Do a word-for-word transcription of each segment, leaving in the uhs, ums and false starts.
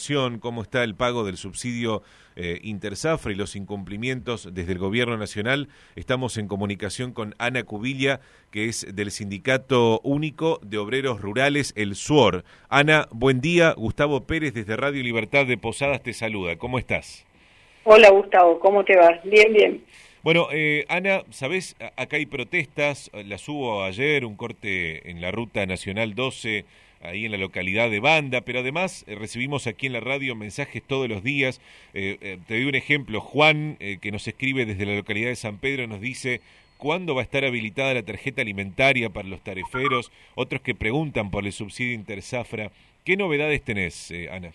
Nación, cómo está el pago del subsidio eh, Interzafra y los incumplimientos desde el Gobierno Nacional. Estamos en comunicación con Ana Cubilla, que es del Sindicato Único de Obreros Rurales, el SUOR. Ana, buen día. Gustavo Pérez desde Radio Libertad de Posadas te saluda. ¿Cómo estás? Hola Gustavo, ¿cómo te va? Bien, bien. Bueno, eh, Ana, ¿sabés? Acá hay protestas, las hubo ayer, un corte en la Ruta Nacional doce, ahí en la localidad de Banda, pero además eh, recibimos aquí en la radio mensajes todos los días. Eh, eh, te doy un ejemplo, Juan, eh, que nos escribe desde la localidad de San Pedro, nos dice: ¿cuándo va a estar habilitada la tarjeta alimentaria para los tariferos? Otros que preguntan por el subsidio Interzafra. ¿Qué novedades tenés, eh, Ana?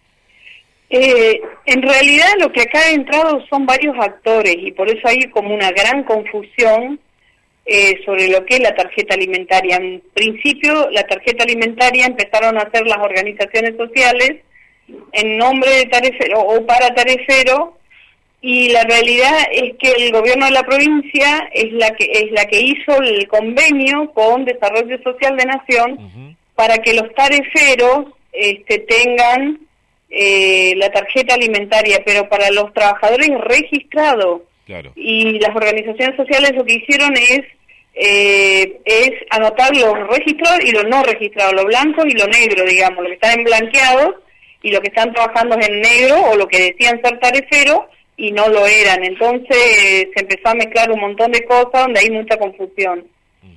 Eh, en realidad lo que acá ha entrado son varios actores y por eso hay como una gran confusión eh, sobre lo que es la tarjeta alimentaria. En principio la tarjeta alimentaria empezaron a hacer las organizaciones sociales en nombre de tarifero o para tarifero, y la realidad es que el gobierno de la provincia es la que es la que hizo el convenio con Desarrollo Social de Nación uh-huh. para que los tariferos este, tengan Eh, la tarjeta alimentaria, pero para los trabajadores registrados. Claro. Y las organizaciones sociales lo que hicieron es eh, es anotar los registrados y los no registrados, lo blanco y lo negro, digamos, lo que están en blanqueados y lo que están trabajando en negro, o lo que decían ser tariferos y no lo eran. Entonces eh, se empezó a mezclar un montón de cosas donde hay mucha confusión. Uh-huh.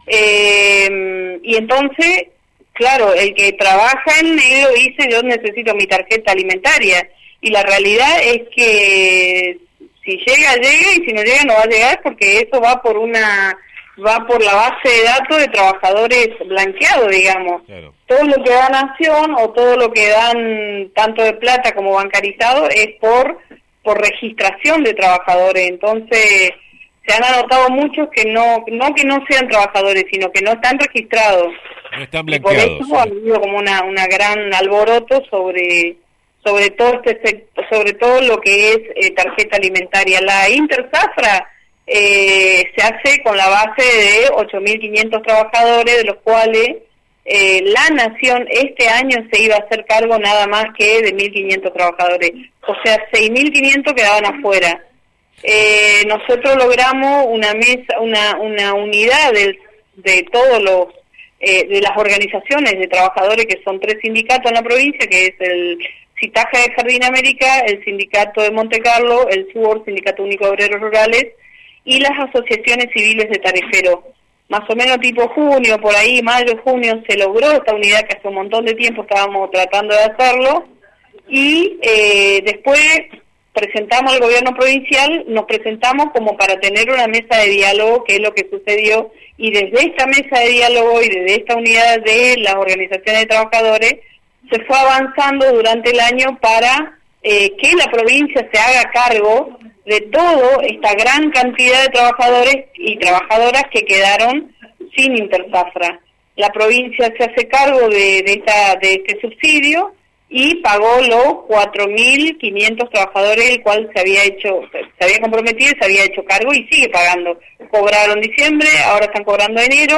eh, y entonces claro, el que trabaja en negro dice: yo necesito mi tarjeta alimentaria, y la realidad es que si llega, llega, y si no llega, no va a llegar, porque eso va por una va por la base de datos de trabajadores blanqueados, digamos. Claro. Todo lo que da Nación o todo lo que dan tanto de plata como bancarizado es por por registración de trabajadores. Entonces se han anotado muchos que no no que no sean trabajadores, sino que no están registrados. No están blanqueados. Y por eso ha habido como una una gran alboroto sobre sobre todo este sobre todo lo que es eh, tarjeta alimentaria. La Interzafra eh, se hace con la base de ocho mil quinientos trabajadores, de los cuales eh, la Nación este año se iba a hacer cargo nada más que de mil quinientos trabajadores, o sea, seis mil quinientos quedaban afuera. Eh, nosotros logramos una mesa, una una unidad de, de todos los Eh, de las organizaciones de trabajadores, que son tres sindicatos en la provincia, que es el Citaja de Jardín América, el Sindicato de Monte Carlo, el SUOR, Sindicato Único de Obreros Rurales, y las asociaciones civiles de tariferos. Más o menos tipo junio, por ahí, mayo, junio, se logró esta unidad que hace un montón de tiempo estábamos tratando de hacerlo, y eh, después presentamos al gobierno provincial, nos presentamos como para tener una mesa de diálogo, que es lo que sucedió, y desde esta mesa de diálogo y desde esta unidad de las organizaciones de trabajadores se fue avanzando durante el año para eh, que la provincia se haga cargo de toda esta gran cantidad de trabajadores y trabajadoras que quedaron sin Interzafra. La provincia se hace cargo de, de, esta, de este subsidio y pagó los cuatro mil quinientos trabajadores, el cual se había hecho, se había comprometido y se había hecho cargo y sigue pagando. Cobraron diciembre, ahora están cobrando enero.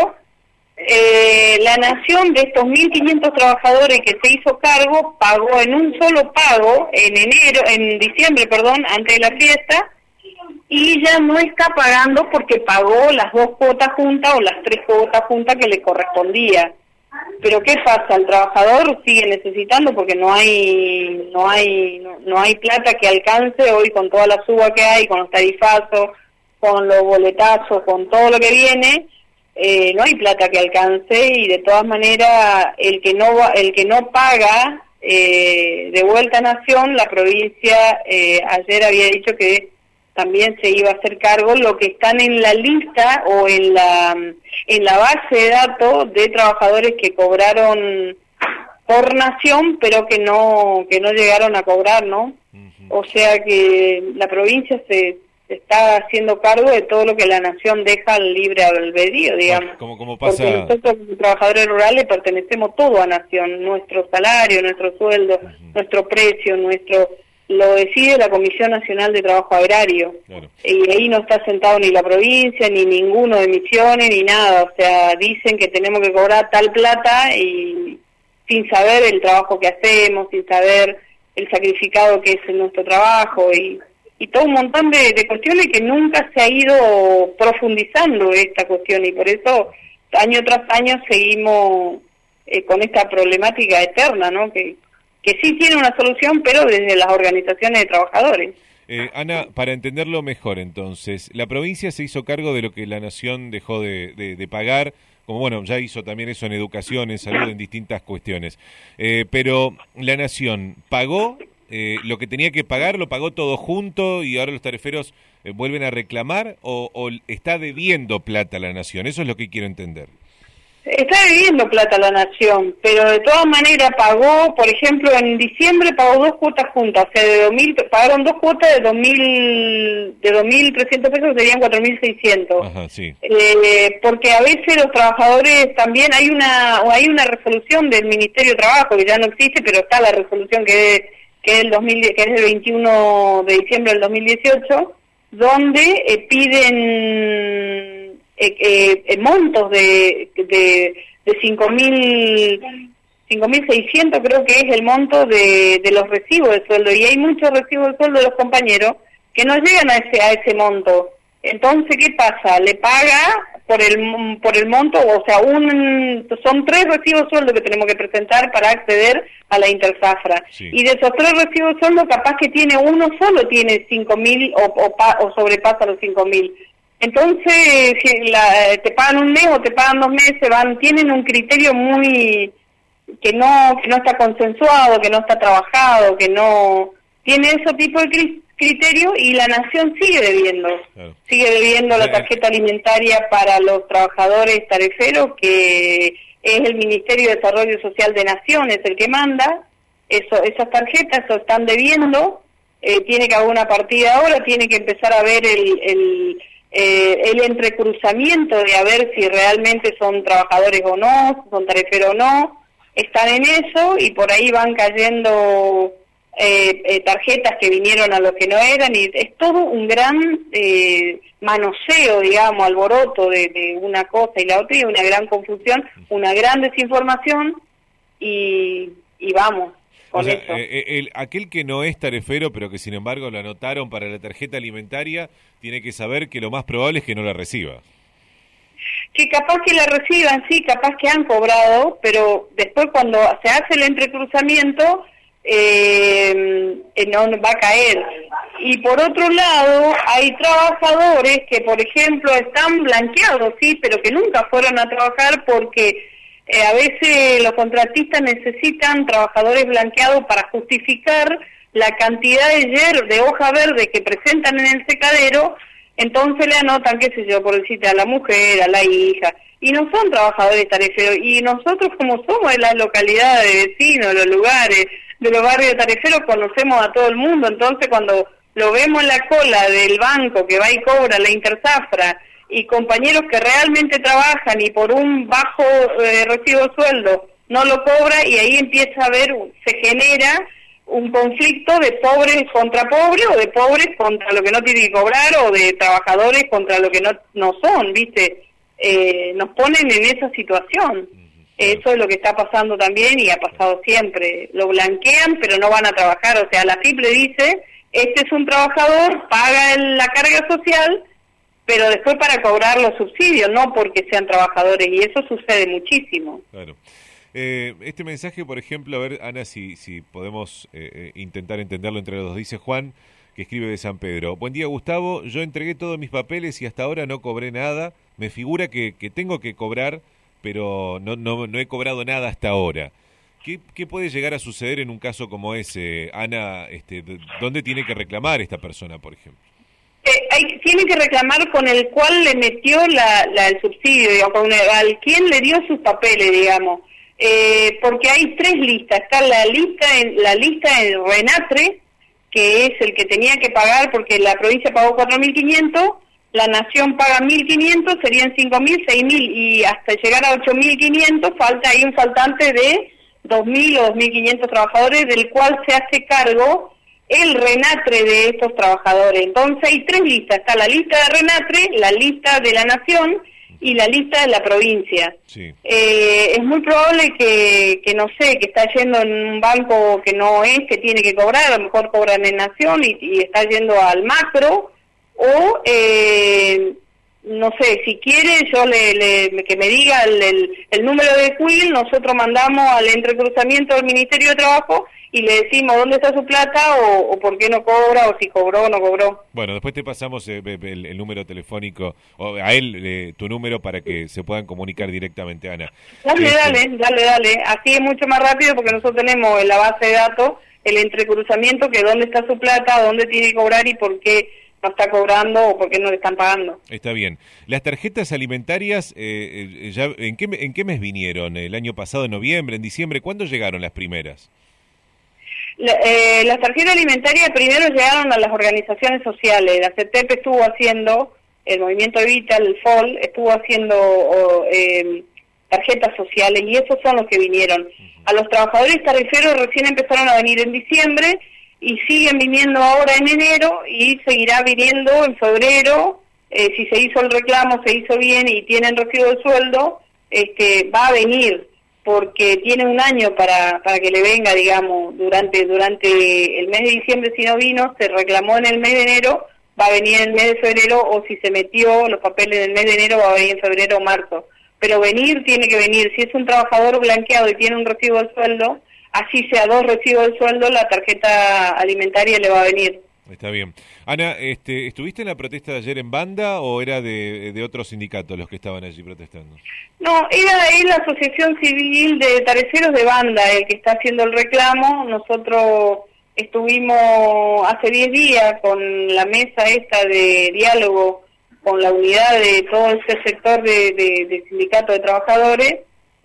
Eh, la Nación de estos mil quinientos trabajadores que se hizo cargo pagó en un solo pago en enero, en diciembre, perdón, antes de la fiesta, y ya no está pagando porque pagó las dos cuotas juntas o las tres cuotas juntas que le correspondía. Pero ¿qué pasa? El trabajador sigue necesitando porque no hay no hay no, no hay plata que alcance hoy, con toda la suba que hay, con los tarifazos, con los boletazos, con todo lo que viene, eh, no hay plata que alcance, y de todas maneras el que no va, el que no paga eh, de vuelta a Nación, la provincia eh, ayer había dicho que también se iba a hacer cargo lo que están en la lista o en la en la base de datos de trabajadores que cobraron por Nación, pero que no que no llegaron a cobrar, ¿no? Uh-huh. O sea que la provincia se, se está haciendo cargo de todo lo que la Nación deja al libre albedrío, digamos. Como, como pasa... Porque nosotros como trabajadores rurales pertenecemos todo a Nación, nuestro salario, nuestro sueldo, uh-huh. nuestro precio, nuestro... lo decide la Comisión Nacional de Trabajo Agrario. Claro. Y ahí no está sentado ni la provincia, ni ninguno de Misiones, ni nada. O sea, dicen que tenemos que cobrar tal plata y sin saber el trabajo que hacemos, sin saber el sacrificado que es nuestro trabajo y, y todo un montón de, de cuestiones que nunca se ha ido profundizando esta cuestión y por eso año tras año seguimos eh, con esta problemática eterna, ¿no? Que, que sí tiene una solución, pero desde las organizaciones de trabajadores. Eh, Ana, para entenderlo mejor entonces, la provincia se hizo cargo de lo que la Nación dejó de, de, de pagar, como bueno, ya hizo también eso en educación, en salud, en distintas cuestiones, eh, pero la Nación pagó eh, lo que tenía que pagar, lo pagó todo junto y ahora los tariferos eh, vuelven a reclamar o, o está debiendo plata a la Nación, eso es lo que quiero entender. Está debiendo plata la Nación, pero de todas maneras pagó, por ejemplo, en diciembre pagó dos cuotas juntas, o sea, de dos mil, pagaron dos cuotas de dos mil, de dos mil trescientos pesos serían cuatro mil seiscientos. Ajá, sí. Eh, porque a veces los trabajadores también hay una, hay una resolución del Ministerio de Trabajo que ya no existe, pero está la resolución que es, que es el dos mil, que es el veintiuno de diciembre del dos mil dieciocho, donde eh, piden Eh, eh, montos de de, de cinco mil seiscientos creo que es el monto de, de los recibos de sueldo y hay muchos recibos de sueldo de los compañeros que no llegan a ese a ese monto. Entonces, ¿qué pasa? Le paga por el por el monto, o sea, un son tres recibos de sueldo que tenemos que presentar para acceder a la Interzafra. Sí. Y de esos tres recibos de sueldo, capaz que tiene uno solo tiene cinco mil o, o, o sobrepasa los cinco mil. Entonces, si la, te pagan un mes o te pagan dos meses, van tienen un criterio muy que no que no está consensuado, que no está trabajado, que no tiene ese tipo de criterio y la Nación sigue debiendo, claro. sigue debiendo la tarjeta alimentaria para los trabajadores tariferos, que es el Ministerio de Desarrollo Social de Nación, es el que manda, eso esas tarjetas eso están debiendo, eh, tiene que haber una partida ahora, tiene que empezar a ver el... el Eh, el entrecruzamiento de a ver si realmente son trabajadores o no, son tariferos o no, están en eso y por ahí van cayendo eh, eh, tarjetas que vinieron a los que no eran y es todo un gran eh, manoseo, digamos, alboroto de, de una cosa y la otra y una gran confusión, una gran desinformación y, y vamos. O sea, eh, el, aquel que no es tarifero, pero que sin embargo lo anotaron para la tarjeta alimentaria, tiene que saber que lo más probable es que no la reciba. Que capaz que la reciban, sí, capaz que han cobrado, pero después cuando se hace el entrecruzamiento, eh, no va a caer. Y por otro lado, hay trabajadores que, por ejemplo, están blanqueados, sí, pero que nunca fueron a trabajar porque... Eh, a veces los contratistas necesitan trabajadores blanqueados para justificar la cantidad de hier de hoja verde que presentan en el secadero, entonces le anotan, qué sé yo, por decirte, a la mujer, a la hija, y no son trabajadores tariferos, y nosotros como somos de las localidades de vecinos, de los lugares, de los barrios tariferos, conocemos a todo el mundo, entonces cuando lo vemos en la cola del banco que va y cobra la Interzafra, y compañeros que realmente trabajan y por un bajo eh, recibo de sueldo no lo cobra y ahí empieza a haber, se genera un conflicto de pobres contra pobres o de pobres contra lo que no tienen que cobrar o de trabajadores contra lo que no, no son, ¿viste? Eh, nos ponen en esa situación. Eso es lo que está pasando también y ha pasado siempre. Lo blanquean pero no van a trabajar, o sea, la F I P le dice, este es un trabajador, paga el, la carga social, pero después para cobrar los subsidios, no porque sean trabajadores, y eso sucede muchísimo. Claro. Eh, este mensaje, por ejemplo, a ver, Ana, si, si podemos eh, intentar entenderlo entre los dos. Dice Juan, que escribe de San Pedro. Buen día, Gustavo. Yo entregué todos mis papeles y hasta ahora no cobré nada. Me figura que, que tengo que cobrar, pero no, no, no he cobrado nada hasta ahora. ¿Qué, ¿Qué puede llegar a suceder en un caso como ese, Ana? Este, ¿Dónde tiene que reclamar esta persona, por ejemplo? Eh, hay, tiene que reclamar con el cual le metió la, la, el subsidio, digamos, con el, al quien le dio sus papeles, digamos, eh, porque hay tres listas. Está la lista en la lista en Renatre, que es el que tenía que pagar porque la provincia pagó cuatro mil quinientos, la Nación paga mil quinientos, serían cinco mil, seis mil y hasta llegar a ocho mil quinientos falta ahí un faltante de dos mil o dos mil quinientos trabajadores, del cual se hace cargo el Renatre de estos trabajadores. Entonces hay tres listas, está la lista de Renatre, la lista de la Nación y la lista de la provincia. Sí. Eh, es muy probable que, que, no sé, que está yendo en un banco que no es, que tiene que cobrar, a lo mejor cobran en Nación y, y está yendo al macro, o, eh, no sé, si quiere, yo le, le que me diga el, el, el número de Q I L, nosotros mandamos al entrecruzamiento del Ministerio de Trabajo y le decimos dónde está su plata o, o por qué no cobra o si cobró o no cobró. Bueno, después te pasamos eh, el, el número telefónico, o a él eh, tu número para que se puedan comunicar directamente, Ana. Dale, Este... dale, dale, dale. Así es mucho más rápido porque nosotros tenemos en la base de datos el entrecruzamiento que dónde está su plata, dónde tiene que cobrar y por qué no está cobrando o por qué no le están pagando. Está bien. Las tarjetas alimentarias, eh, eh, ya, ¿en qué, ¿en qué mes vinieron? ¿El año pasado, en noviembre, en diciembre? ¿Cuándo llegaron las primeras? La, eh, las tarjetas alimentarias primero llegaron a las organizaciones sociales. La C E T E P estuvo haciendo, el Movimiento Evita, el F O L, estuvo haciendo o, eh, tarjetas sociales y esos son los que vinieron. A los trabajadores tariferos recién empezaron a venir en diciembre y siguen viniendo ahora en enero y seguirá viniendo en febrero. Eh, si se hizo el reclamo, se hizo bien y tienen recibo de sueldo, este, va a venir, porque tiene un año para para que le venga, digamos, durante durante el mes de diciembre. Si no vino, se reclamó en el mes de enero, va a venir en el mes de febrero, o si se metió los papeles del mes de enero, va a venir en febrero o marzo. Pero venir tiene que venir. Si es un trabajador blanqueado y tiene un recibo de sueldo, así sea dos recibos de sueldo, la tarjeta alimentaria le va a venir. Está bien. Ana, este, ¿estuviste en la protesta de ayer en Banda o era de, de otros sindicatos los que estaban allí protestando? No, era, es la Asociación Civil de Tareceros de Banda el que está haciendo el reclamo. Nosotros estuvimos hace diez días con la mesa esta de diálogo con la unidad de todo este sector de, de, de sindicatos de trabajadores,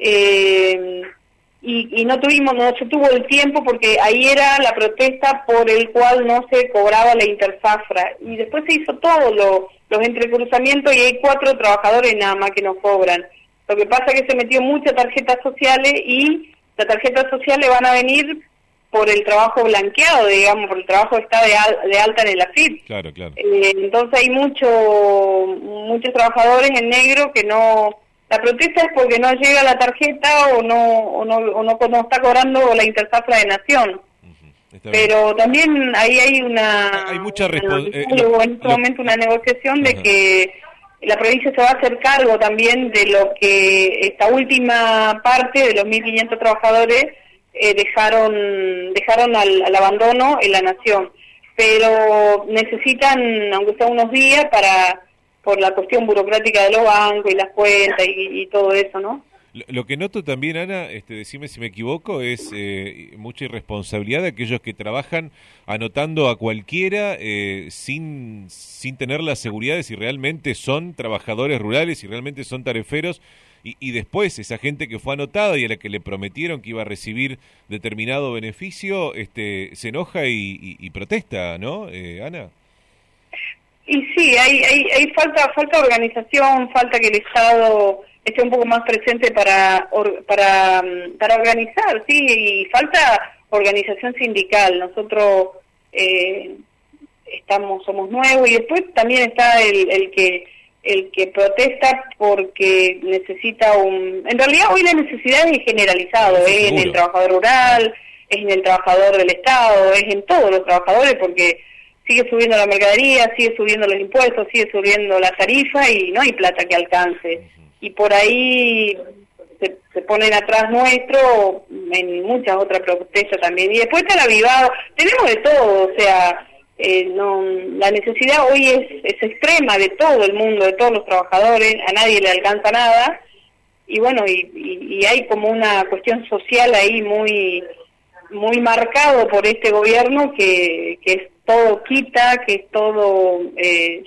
eh, y, y no tuvimos, no se tuvo el tiempo porque ahí era la protesta por el cual no se cobraba la intersafra, y después se hizo todo lo, los entrecruzamientos y hay cuatro trabajadores nada más que no cobran. Lo que pasa es que se metió muchas tarjetas sociales y las tarjetas sociales van a venir por el trabajo blanqueado, digamos, por el trabajo que está de, al, de alta en el A F I P. Claro, claro. Eh, entonces hay mucho, muchos trabajadores en negro que no... La protesta es porque no llega la tarjeta o no o no, o no, no está cobrando la intersafra de Nación. Uh-huh. Pero también ahí hay una... Hay mucha respons- eh, lo, en este lo, momento una negociación uh-huh. de que la provincia se va a hacer cargo también de lo que esta última parte de los mil quinientos trabajadores eh, dejaron dejaron al, al abandono en la Nación. Pero necesitan, aunque sea unos días, para... por la cuestión burocrática de los bancos y las cuentas y, y todo eso, ¿no? Lo, lo que noto también, Ana, este, decime si me equivoco, es eh, mucha irresponsabilidad de aquellos que trabajan anotando a cualquiera eh, sin, sin tener la seguridad de si realmente son trabajadores rurales, si realmente son tareferos, y, y después esa gente que fue anotada y a la que le prometieron que iba a recibir determinado beneficio, este, se enoja y, y, y protesta, ¿no, eh, Ana? Y sí, hay, hay, hay falta falta organización, falta que el Estado esté un poco más presente para or, para para organizar, sí, y falta organización sindical. Nosotros eh, estamos somos nuevos y después también está el, el que el que protesta porque necesita un... En realidad hoy la necesidad es generalizado, sí, es en el trabajador rural, es en el trabajador del Estado, es en todos los trabajadores porque sigue subiendo la mercadería, sigue subiendo los impuestos, sigue subiendo la tarifa y no hay plata que alcance. Y por ahí se, se ponen atrás nuestro en muchas otras protestas también. Y después está el avivado, tenemos de todo, o sea, eh, no, la necesidad hoy es, es extrema de todo el mundo, de todos los trabajadores, a nadie le alcanza nada. Y bueno, y, y, y hay como una cuestión social ahí muy muy marcado por este gobierno que, que es todo quita, que es todo eh,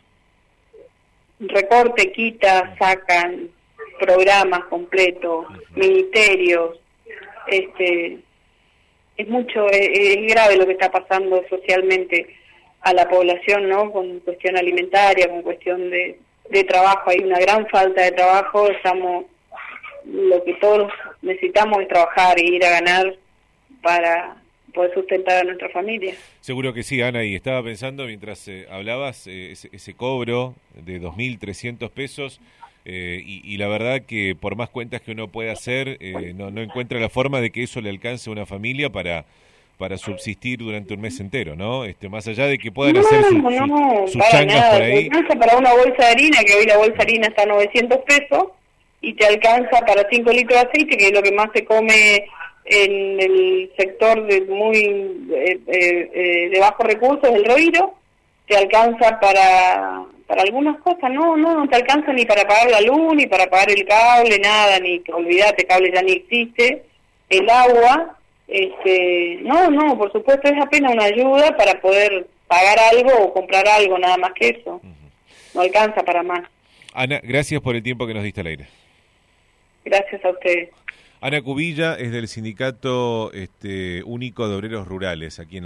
recorte, quita, sacan programas completos, ministerios, este es mucho, es, es grave lo que está pasando socialmente a la población, ¿no? Con cuestión alimentaria, con cuestión de, de trabajo, hay una gran falta de trabajo, estamos, lo que todos necesitamos es trabajar e ir a ganar para poder sustentar a nuestra familia. Seguro que sí, Ana, y estaba pensando mientras eh, hablabas, eh, ese, ese cobro de dos mil trescientos pesos, Eh, y, y la verdad que por más cuentas que uno pueda hacer, eh, no, no encuentra la forma de que eso le alcance a una familia para para subsistir durante un mes entero, ¿no? Este, más allá de que puedan no, hacer su, no, su, sus para changas nada. por ahí. Te alcanza para una bolsa de harina, que hoy la bolsa de harina está a novecientos pesos, y te alcanza para cinco litros de aceite, que es lo que más se come en el sector de muy eh, eh, eh, de bajos recursos, el Roiro. Te alcanza para para algunas cosas, no, no, no te alcanza ni para pagar la luz, ni para pagar el cable, nada, ni, olvídate, cable ya ni existe, el agua. Este, no, no, por supuesto es apenas una ayuda para poder pagar algo o comprar algo, nada más que eso. Uh-huh. No alcanza para más. Ana, gracias por el tiempo que nos diste al aire. Gracias a ustedes. Ana Cubilla es del Sindicato este, Único de Obreros Rurales, aquí en